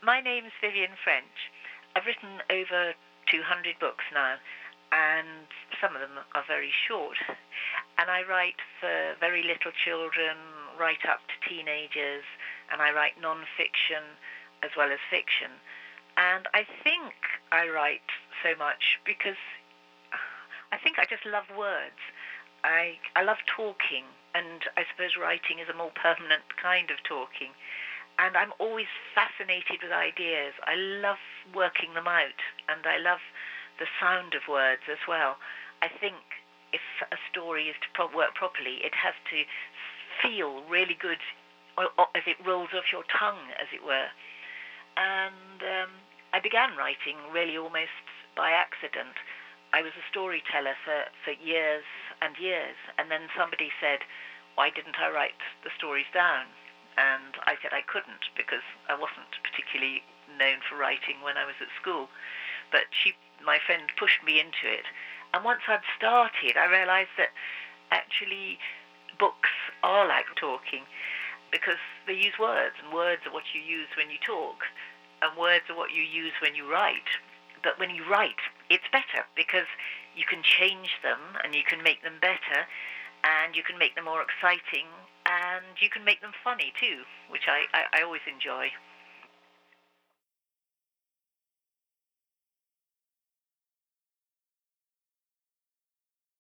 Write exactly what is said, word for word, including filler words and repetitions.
My name's Vivian French. I've written over two hundred books now, and some of them are very short. And I write for very little children, right up to teenagers, and I write non-fiction as well as fiction. And I think I write so much because I think I just love words. I, I love talking, and I suppose writing is a more permanent kind of talking. And I'm always fascinated with ideas. I love working them out, and I love the sound of words as well. I think if a story is to pro- work properly, it has to feel really good or, or as it rolls off your tongue, as it were. And um, I began writing really almost by accident. I was a storyteller for, for years and years, and then somebody said, why didn't I write the stories down? And I said I couldn't because I wasn't particularly known for writing when I was at school. But she, my friend, pushed me into it. And once I'd started, I realized that actually books are like talking because they use words, and words are what you use when you talk, and words are what you use when you write. But when you write, it's better because you can change them and you can make them better, and you can make them more exciting, and you can make them funny too, which I, I, I always enjoy.